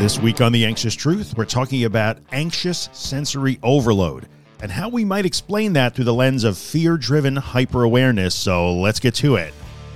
This week on The Anxious Truth, we're talking about anxious sensory overload and how we might explain that through the lens of fear-driven hyper-awareness. So let's get to it.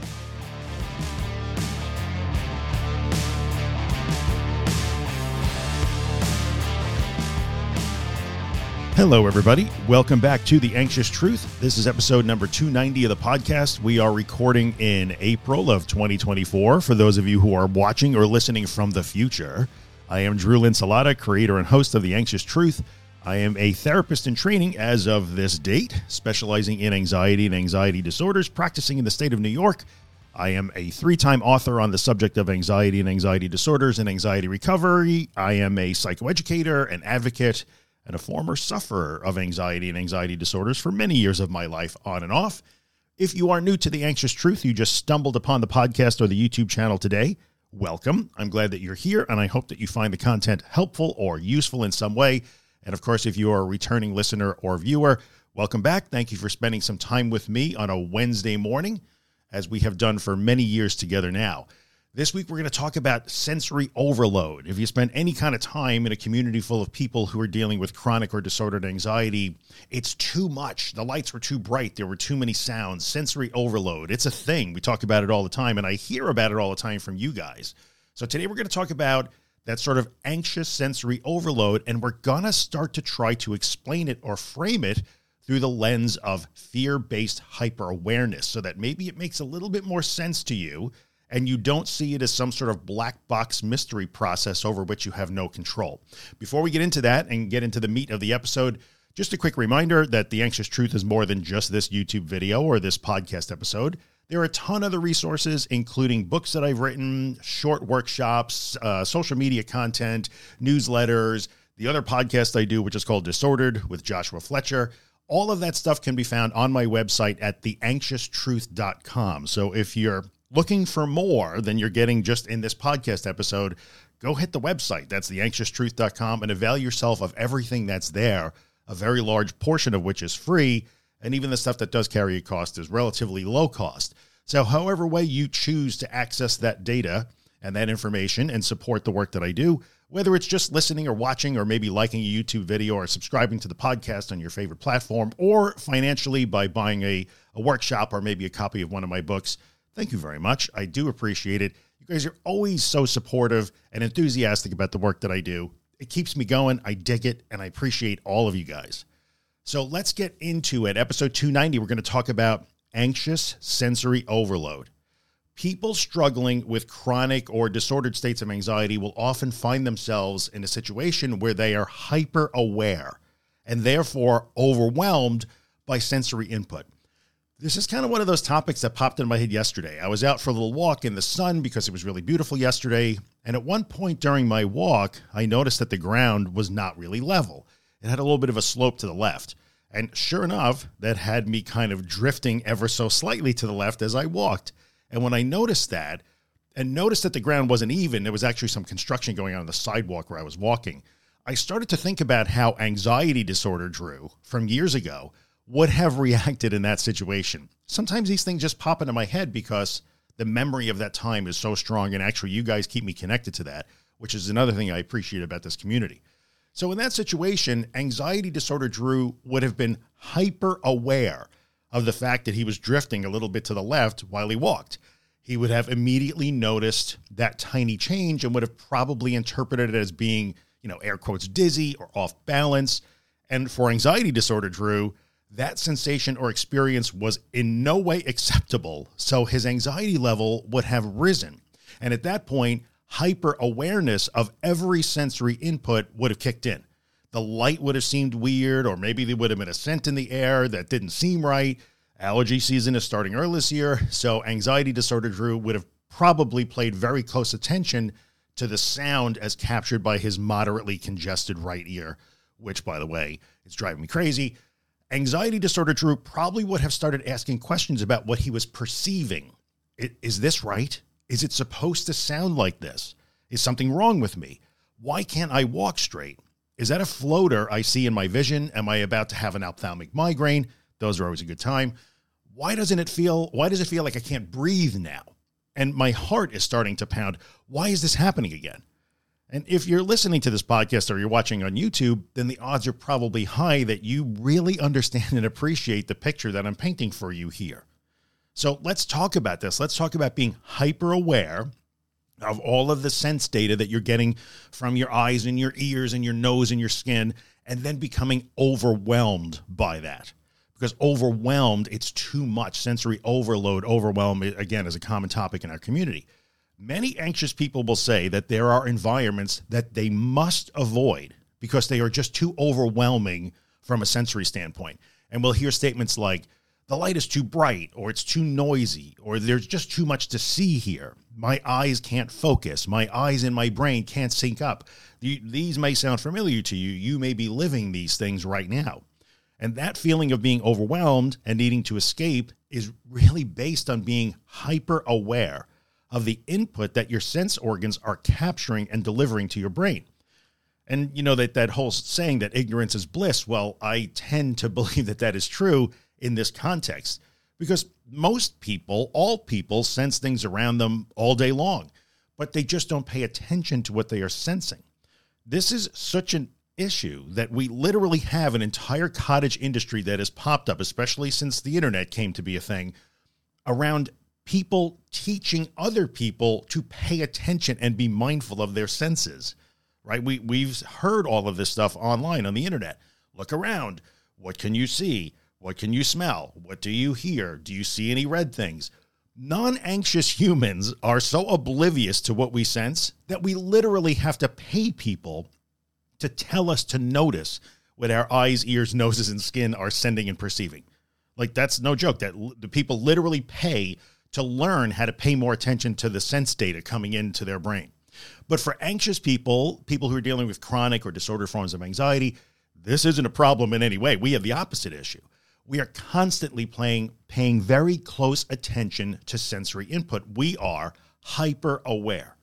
Hello, everybody. Welcome back to The Anxious Truth. This is episode number 290 of the podcast. We are recording in April of 2024. For those of you who are watching or listening from the future, I am Drew Linsalata, creator and host of The Anxious Truth. I am a therapist in training as of this date, specializing in anxiety and anxiety disorders, practicing in the state of New York. I am a 3-time author on the subject of anxiety and anxiety disorders and anxiety recovery. I am a psychoeducator, an advocate, and a former sufferer of anxiety and anxiety disorders for many years of my life, on and off. If you are new to The Anxious Truth, you just stumbled upon the podcast or the YouTube channel today, welcome. I'm glad that you're here, and I hope that you find the content helpful or useful in some way. And of course, if you are a returning listener or viewer, welcome back. Thank you for spending some time with me on a Wednesday morning, as we have done for many years together now. This week, we're going to talk about sensory overload. If you spend any kind of time in a community full of people who are dealing with chronic or disordered anxiety, it's too much. The lights were too bright. There were too many sounds. Sensory overload. It's a thing. We talk about it all the time, and I hear about it all the time from you guys. So today, we're going to talk about that sort of anxious sensory overload, and we're going to start to try to explain it or frame it through the lens of fear-based hyper-awareness, so that maybe it makes a little bit more sense to you and you don't see it as some sort of black box mystery process over which you have no control. Before we get into that and get into the meat of the episode, just a quick reminder that The Anxious Truth is more than just this YouTube video or this podcast episode. There are a ton of other resources, including books that I've written, short workshops, social media content, newsletters, the other podcast I do, which is called Disordered with Joshua Fletcher. All of that stuff can be found on my website at theanxioustruth.com. So if you're looking for more than you're getting just in this podcast episode, go hit the website. That's theanxioustruth.com and avail yourself of everything that's there, a very large portion of which is free. And even the stuff that does carry a cost is relatively low cost. So however way you choose to access that data and that information and support the work that I do, whether it's just listening or watching or maybe liking a YouTube video or subscribing to the podcast on your favorite platform, or financially by buying a workshop or maybe a copy of one of my books, thank you very much. I do appreciate it. You guys are always so supportive and enthusiastic about the work that I do. It keeps me going. I dig it, and I appreciate all of you guys. So let's get into it. Episode 290, we're going to talk about anxious sensory overload. People struggling with chronic or disordered states of anxiety will often find themselves in a situation where they are hyper aware and therefore overwhelmed by sensory input. This is kind of one of those topics that popped in my head yesterday. I was out for a little walk in the sun because it was really beautiful yesterday. And at one point during my walk, I noticed that the ground was not really level. It had a little bit of a slope to the left. And sure enough, that had me kind of drifting ever so slightly to the left as I walked. And when I noticed that, and noticed that the ground wasn't even, there was actually some construction going on the sidewalk where I was walking, I started to think about how anxiety disorder Drew from years ago would have reacted in that situation. Sometimes these things just pop into my head because the memory of that time is so strong, and actually you guys keep me connected to that, which is another thing I appreciate about this community. So in that situation, anxiety disorder Drew would have been hyper aware of the fact that he was drifting a little bit to the left while he walked. He would have immediately noticed that tiny change and would have probably interpreted it as being, air quotes, dizzy or off balance. And for anxiety disorder Drew, that sensation or experience was in no way acceptable, so his anxiety level would have risen. And at that point, hyper-awareness of every sensory input would have kicked in. The light would have seemed weird, or maybe there would have been a scent in the air that didn't seem right. Allergy season is starting early this year, so anxiety disorder Drew would have probably paid very close attention to the sound as captured by his moderately congested right ear, which, by the way, is driving me crazy. Anxiety disorder Drew probably would have started asking questions about what he was perceiving. Is this right? Is it supposed to sound like this? Is something wrong with me? Why can't I walk straight? Is that a floater I see in my vision? Am I about to have an ophthalmic migraine? Those are always a good time. Why does it feel like I can't breathe now? And my heart is starting to pound. Why is this happening again? And if you're listening to this podcast or you're watching on YouTube, then the odds are probably high that you really understand and appreciate the picture that I'm painting for you here. So let's talk about this. Let's talk about being hyper aware of all of the sense data that you're getting from your eyes and your ears and your nose and your skin, and then becoming overwhelmed by that. Because overwhelmed, it's too much. Sensory overload, overwhelm, again, is a common topic in our community. Many anxious people will say that there are environments that they must avoid because they are just too overwhelming from a sensory standpoint. And we'll hear statements like, the light is too bright, or it's too noisy, or there's just too much to see here. My eyes can't focus. My eyes and my brain can't sync up. These may sound familiar to you. You may be living these things right now. And that feeling of being overwhelmed and needing to escape is really based on being hyper aware of the input that your sense organs are capturing and delivering to your brain. And you know that whole saying that ignorance is bliss. Well, I tend to believe that that is true in this context, because most people, all people, sense things around them all day long, but they just don't pay attention to what they are sensing. This is such an issue that we literally have an entire cottage industry that has popped up, especially since the internet came to be a thing, around people teaching other people to pay attention and be mindful of their senses, right? We've heard all of this stuff online on the internet. Look around. What can you see? What can you smell? What do you hear? Do you see any red things? Non-anxious humans are so oblivious to what we sense that we literally have to pay people to tell us to notice what our eyes, ears, noses, and skin are sending and perceiving. Like, that's no joke. That the people literally pay to learn how to pay more attention to the sense data coming into their brain. But for anxious people who are dealing with chronic or disordered forms of anxiety, this isn't a problem in any way. We have the opposite issue. We are constantly paying very close attention to sensory input. We are hyper aware.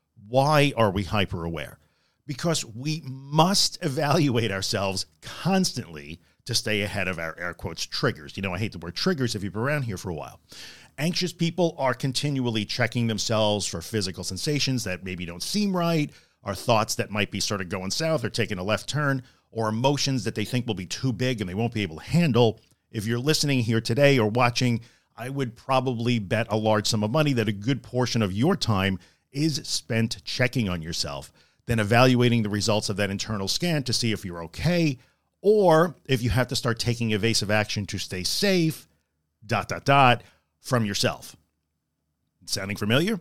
Why are we hyper aware? Because we must evaluate ourselves constantly to stay ahead of our air quotes triggers. You know, I hate the word triggers if you've been around here for a while. Anxious people are continually checking themselves for physical sensations that maybe don't seem right, or thoughts that might be sort of going south or taking a left turn, or emotions that they think will be too big and they won't be able to handle. If you're listening here today or watching, I would probably bet a large sum of money that a good portion of your time is spent checking on yourself, then evaluating the results of that internal scan to see if you're okay, or if you have to start taking evasive action to stay safe, ... from yourself. Sounding familiar?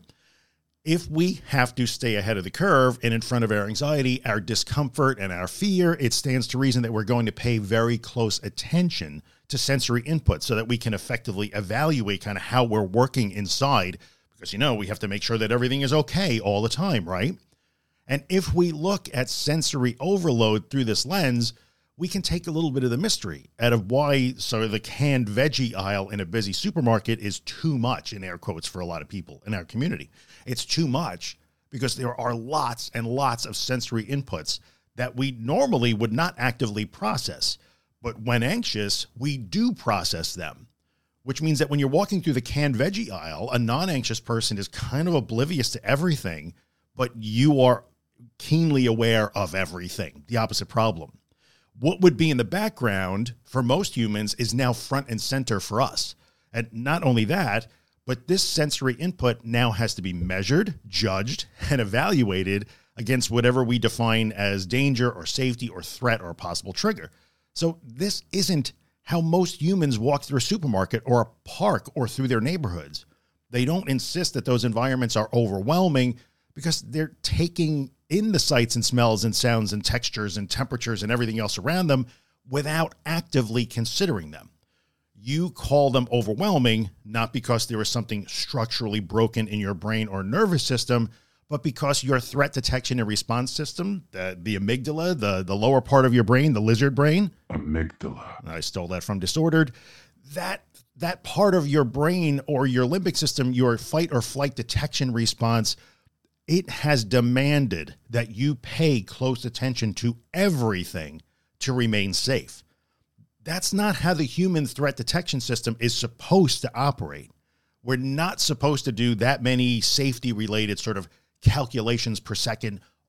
If we have to stay ahead of the curve and in front of our anxiety, our discomfort, and our fear, it stands to reason that we're going to pay very close attention to sensory input so that we can effectively evaluate kind of how we're working inside, because, you know, we have to make sure that everything is okay all the time, right? And if we look at sensory overload through this lens, we can take a little bit of the mystery out of why sort of the canned veggie aisle in a busy supermarket is too much, in air quotes, for a lot of people in our community. It's too much because there are lots and lots of sensory inputs that we normally would not actively process. But when anxious, we do process them, which means that when you're walking through the canned veggie aisle, a non-anxious person is kind of oblivious to everything, but you are keenly aware of everything, the opposite problem. What would be in the background for most humans is now front and center for us. And not only that, but this sensory input now has to be measured, judged, and evaluated against whatever we define as danger or safety or threat or a possible trigger. So this isn't how most humans walk through a supermarket or a park or through their neighborhoods. They don't insist that those environments are overwhelming because they're taking in the sights and smells and sounds and textures and temperatures and everything else around them without actively considering them. You call them overwhelming, not because there is something structurally broken in your brain or nervous system, but because your threat detection and response system, the amygdala, the lower part of your brain, the lizard brain. Amygdala. I stole that from Disordered. That part of your brain or your limbic system, your fight or flight detection response, it has demanded that you pay close attention to everything to remain safe. That's not how the human threat detection system is supposed to operate. We're not supposed to do that many safety-related sort of calculations per second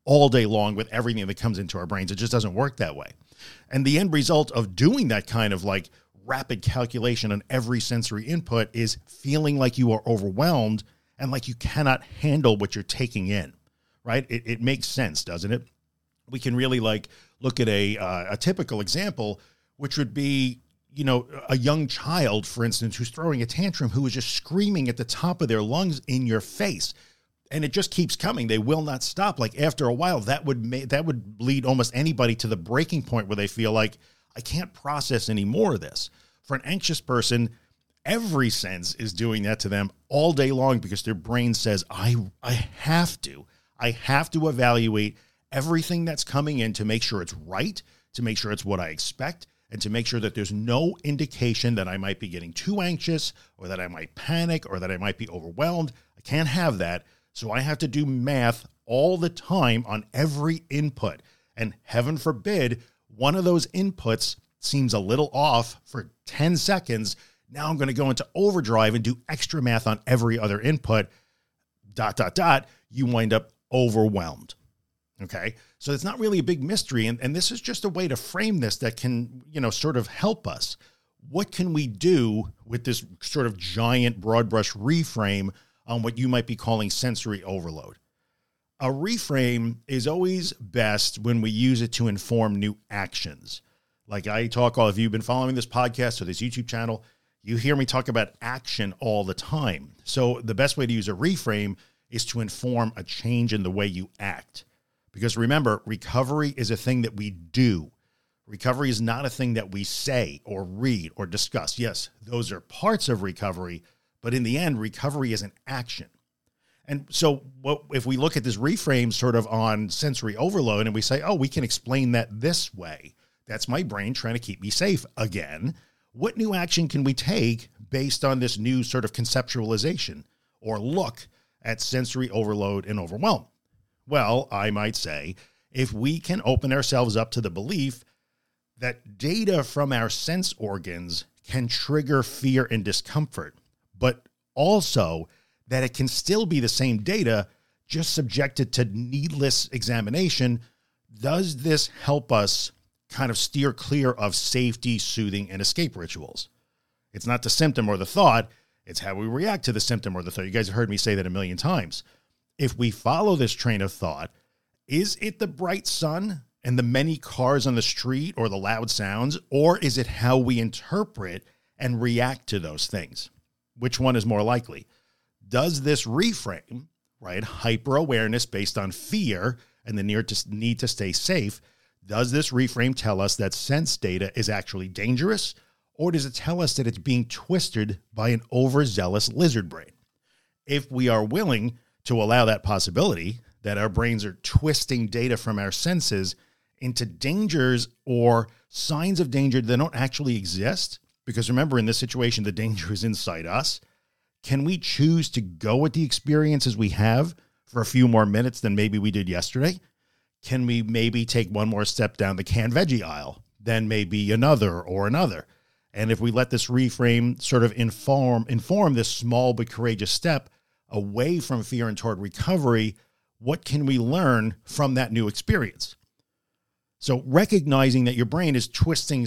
all day long with everything that comes into our brains. It just doesn't work that way. And the end result of doing that kind of like rapid calculation on every sensory input is feeling like you are overwhelmed and like you cannot handle what you're taking in, right? It makes sense, doesn't it? We can really like look at a typical example, which would be, you know, a young child, for instance, who's throwing a tantrum, who is just screaming at the top of their lungs in your face. And it just keeps coming. They will not stop. Like after a while, that would lead almost anybody to the breaking point where they feel like, I can't process any more of this. For an anxious person, every sense is doing that to them all day long because their brain says, I have to evaluate everything that's coming in to make sure it's right, to make sure it's what I expect, and to make sure that there's no indication that I might be getting too anxious or that I might panic or that I might be overwhelmed. I can't have that. So I have to do math all the time on every input. And heaven forbid, one of those inputs seems a little off for 10 seconds. Now I'm going to go into overdrive and do extra math on every other input, ... You wind up overwhelmed. Okay. So it's not really a big mystery. And this is just a way to frame this that can, you know, sort of help us. What can we do with this sort of giant broad brush reframe on what you might be calling sensory overload? A reframe is always best when we use it to inform new actions. Like I talk, all of you have been following this podcast or this YouTube channel, you hear me talk about action all the time. So the best way to use a reframe is to inform a change in the way you act. Because remember, recovery is a thing that we do. Recovery is not a thing that we say or read or discuss. Yes, those are parts of recovery, but in the end, recovery is an action. And so if we look at this reframe sort of on sensory overload and we say, oh, we can explain that this way. That's my brain trying to keep me safe again. What new action can we take based on this new sort of conceptualization or look at sensory overload and overwhelm? Well, I might say, if we can open ourselves up to the belief that data from our sense organs can trigger fear and discomfort, but also that it can still be the same data, just subjected to needless examination, does this help us kind of steer clear of safety, soothing, and escape rituals? It's not the symptom or the thought, it's how we react to the symptom or the thought. You guys have heard me say that a million times. If we follow this train of thought, is it the bright sun and the many cars on the street or the loud sounds, or is it how we interpret and react to those things? Which one is more likely? Does this reframe, right, hyper-awareness based on fear and the need to stay safe, does this reframe tell us that sense data is actually dangerous, or does it tell us that it's being twisted by an overzealous lizard brain? If we are willing to allow that possibility, that our brains are twisting data from our senses into dangers or signs of danger that don't actually exist, because remember, in this situation, the danger is inside us, can we choose to go with the experiences we have for a few more minutes than maybe we did yesterday? Can we maybe take one more step down the canned veggie aisle, then maybe another or another? And if we let this reframe sort of inform this small but courageous step away from fear and toward recovery, what can we learn from that new experience? So recognizing that your brain is twisting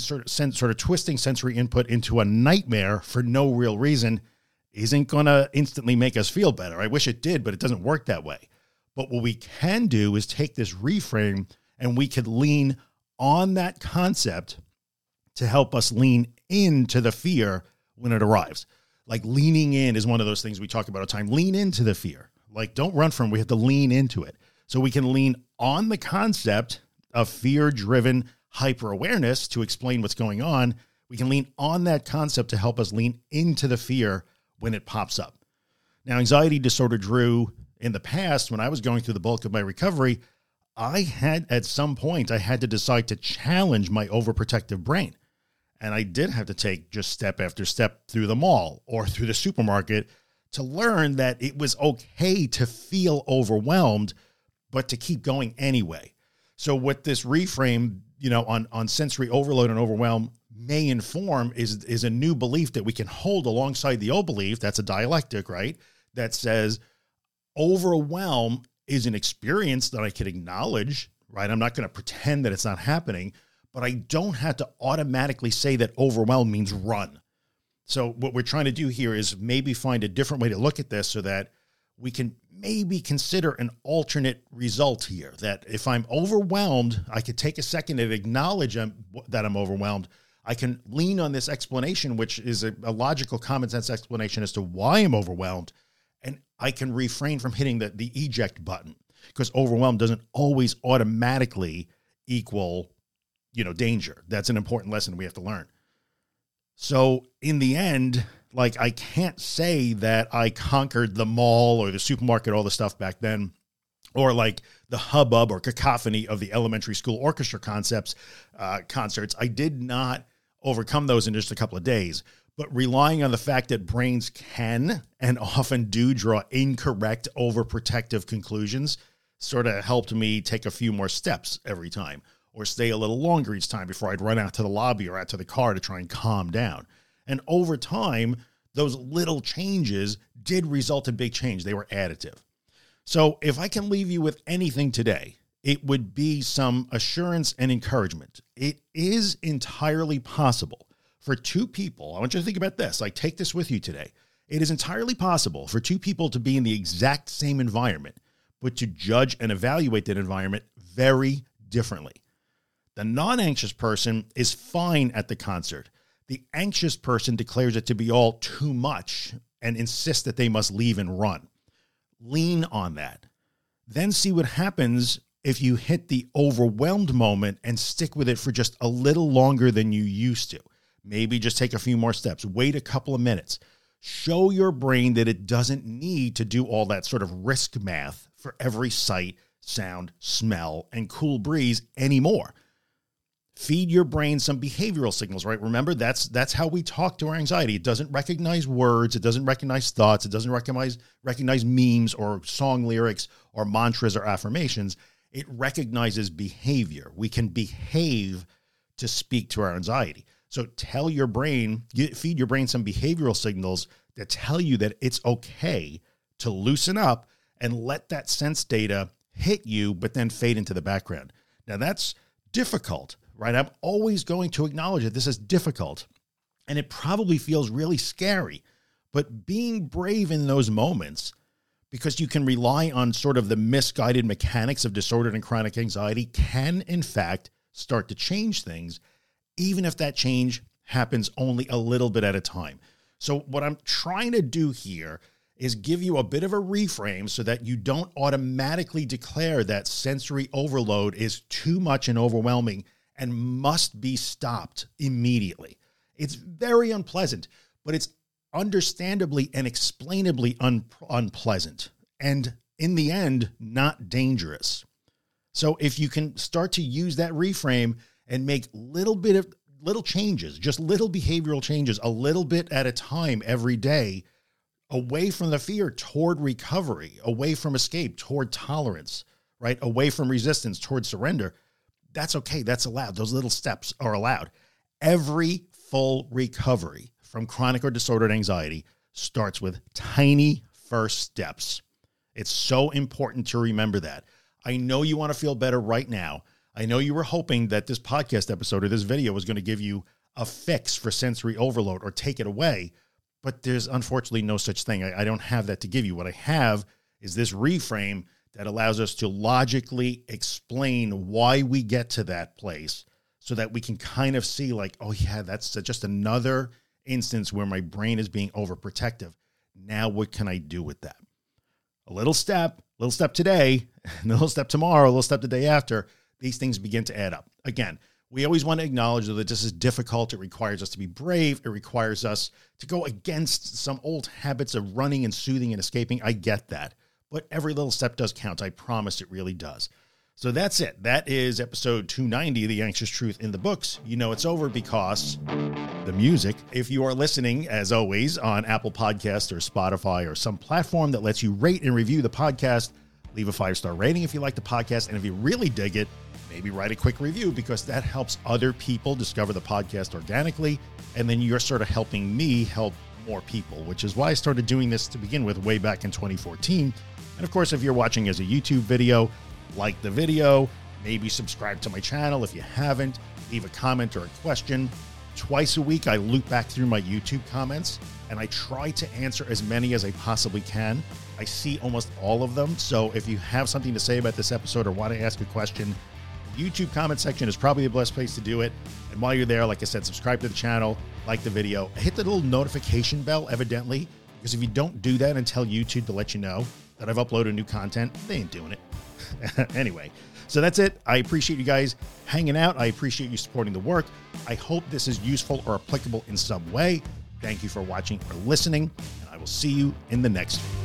sensory input into a nightmare for no real reason isn't going to instantly make us feel better. I wish it did, but it doesn't work that way. But what we can do is take this reframe and we could lean on that concept to help us lean into the fear when it arrives. Like leaning in is one of those things we talk about all the time. Lean into the fear. Like don't run from it. We have to lean into it. So we can lean on the concept of fear-driven hyper-awareness to explain what's going on. We can lean on that concept to help us lean into the fear when it pops up. Now, anxiety disorder, Drew, in the past, when I was going through the bulk of my recovery, at some point, I had to decide to challenge my overprotective brain. And I did have to take just step after step through the mall or through the supermarket to learn that it was okay to feel overwhelmed, but to keep going anyway. So what this reframe, on sensory overload and overwhelm may inform is a new belief that we can hold alongside the old belief. That's a dialectic, right? That says overwhelm is an experience that I can acknowledge, right? I'm not going to pretend that it's not happening, but I don't have to automatically say that overwhelmed means run. So what we're trying to do here is maybe find a different way to look at this so that we can maybe consider an alternate result here, that if I'm overwhelmed, I could take a second and acknowledge that I'm overwhelmed. I can lean on this explanation, which is a logical common sense explanation as to why I'm overwhelmed. And I can refrain from hitting the eject button, because overwhelmed doesn't always automatically equal, danger. That's an important lesson we have to learn. So in the end, like, I can't say that I conquered the mall or the supermarket, all the stuff back then, or like the hubbub or cacophony of the elementary school orchestra concerts. I did not overcome those in just a couple of days, but relying on the fact that brains can and often do draw incorrect, overprotective conclusions sort of helped me take a few more steps every time, or stay a little longer each time before I'd run out to the lobby or out to the car to try and calm down. And over time, those little changes did result in big change. They were additive. So if I can leave you with anything today, it would be some assurance and encouragement. It is entirely possible for two people. I want you to think about this. Like, take this with you today. It is entirely possible for two people to be in the exact same environment, but to judge and evaluate that environment very differently. The non-anxious person is fine at the concert. The anxious person declares it to be all too much and insists that they must leave and run. Lean on that. Then see what happens if you hit the overwhelmed moment and stick with it for just a little longer than you used to. Maybe just take a few more steps. Wait a couple of minutes. Show your brain that it doesn't need to do all that sort of risk math for every sight, sound, smell, and cool breeze anymore. Feed your brain some behavioral signals, right? Remember, that's how we talk to our anxiety. It doesn't recognize words. It doesn't recognize thoughts. It doesn't recognize memes or song lyrics or mantras or affirmations. It recognizes behavior. We can behave to speak to our anxiety. So feed your brain some behavioral signals that tell you that it's okay to loosen up and let that sense data hit you, but then fade into the background. Now that's difficult, right? I'm always going to acknowledge that this is difficult, and it probably feels really scary, but being brave in those moments, because you can rely on sort of the misguided mechanics of disordered and chronic anxiety, can in fact start to change things, even if that change happens only a little bit at a time. So what I'm trying to do here is give you a bit of a reframe so that you don't automatically declare that sensory overload is too much and overwhelming and must be stopped immediately. It's very unpleasant, but it's understandably and explainably unpleasant, and in the end, not dangerous. So if you can start to use that reframe and make little changes, just little behavioral changes, a little bit at a time every day, away from the fear toward recovery, away from escape toward tolerance, right? Away from resistance toward surrender. That's okay. That's allowed. Those little steps are allowed. Every full recovery from chronic or disordered anxiety starts with tiny first steps. It's so important to remember that. I know you want to feel better right now. I know you were hoping that this podcast episode or this video was going to give you a fix for sensory overload or take it away, but there's unfortunately no such thing. I don't have that to give you. What I have is this reframe that allows us to logically explain why we get to that place so that we can kind of see like, oh yeah, that's just another instance where my brain is being overprotective. Now what can I do with that? A little step today, a little step tomorrow, a little step the day after. These things begin to add up. Again, we always want to acknowledge that this is difficult. It requires us to be brave. It requires us to go against some old habits of running and soothing and escaping. I get that. But every little step does count. I promise it really does. So that's it. That is episode 290 of The Anxious Truth in the Books. You know it's over because the music. If you are listening, as always, on Apple Podcasts or Spotify or some platform that lets you rate and review the podcast, leave a 5-star rating if you like the podcast. And if you really dig it, maybe write a quick review, because that helps other people discover the podcast organically. And then you're sort of helping me help more people, which is why I started doing this to begin with way back in 2014. And of course, if you're watching as a YouTube video, like the video, maybe subscribe to my channel if you haven't, leave a comment or a question. Twice a week, I loop back through my YouTube comments and I try to answer as many as I possibly can. I see almost all of them. So if you have something to say about this episode or want to ask a question, YouTube comment section is probably the best place to do it. And while you're there, like I said, subscribe to the channel, like the video, hit the little notification bell, evidently, because if you don't do that and tell YouTube to let you know that I've uploaded new content, they ain't doing it. Anyway, so that's it. I appreciate you guys hanging out. I appreciate you supporting the work. I hope this is useful or applicable in some way. Thank you for watching or listening, and I will see you in the next one.